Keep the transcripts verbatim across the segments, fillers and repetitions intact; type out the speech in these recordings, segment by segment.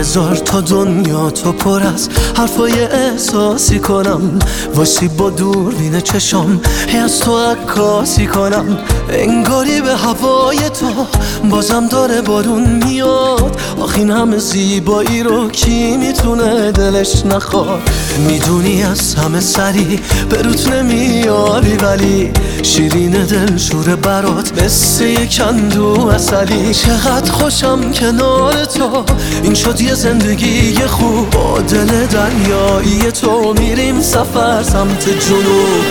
بذار تا دنیا تو پر از حرفای احساسی کنم، واسه با دوربین چشام هی از تو عکاسی کنم. انگاری به هوای تو بازم داره بارون میاد، آخ این همه زیبایی رو کی میتونه دلش نخواد. میدونی از همه سری به روت نمیاری، ولی شیرین دل شور برات مثل یک اندو عسلی. چقدر خوشم کنار تو، این شد یه زندگی خوب. با دل دریایی تو میریم سفر سمت جنوب.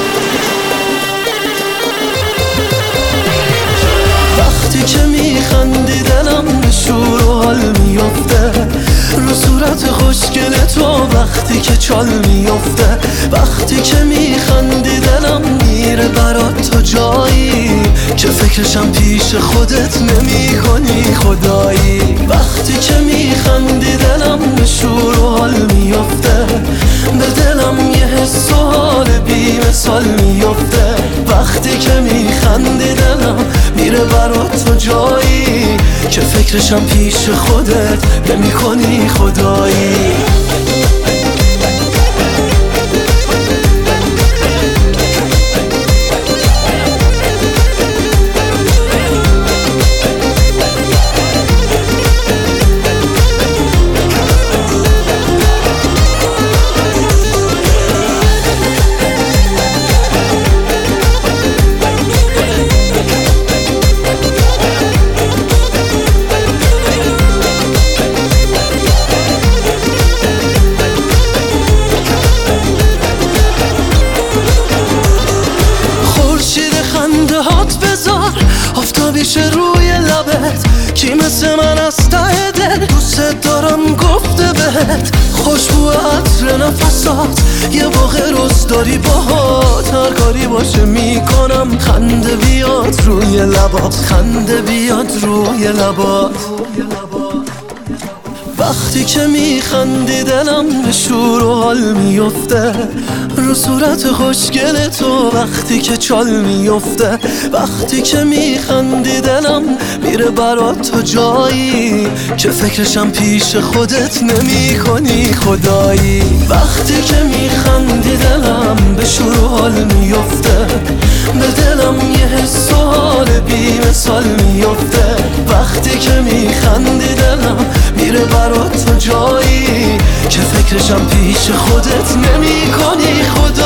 وقتی که میخندی دلم به شور و حال میفته، رو صورت خوشگل تو وقتی که چال میفته. وقتی که میخندی دلم میره برات تو جایی که فکرشم پیش خودت نمی کنی خدایی. وقتی که میخندی دلم به شور و حال میفته، به دلم یه حس و حال بی مثال میفته. وقتی که میخندی دلم میره برات تو جایی که فکرشم پیش خودت نمی کنی خدایی. آفتابیشه روی لبت، کی مثل من از ته دل دوست دارم گفته بهت. خوشبو عطر نفسات یه واقع روز داری باهات، هر کاری باشه میکنم خنده بیاد روی لبات، خنده بیاد روی لبات. وقتی که میخندی دلم به شور و حال میفته، رو صورت خوشگل تو وقتی که چال میفته. وقتی که میخندی دلم میره برات تو جایی که فکرشم پیش خودت نمی کنی خدایی. وقتی که میخندی دلم به شور و حال میفته، به دلم یه حس و حال بی مثال میفته. وقتی که میخندی دلم میره برات تو جایی که فکرشم پیش خودت نمی کنی خدا.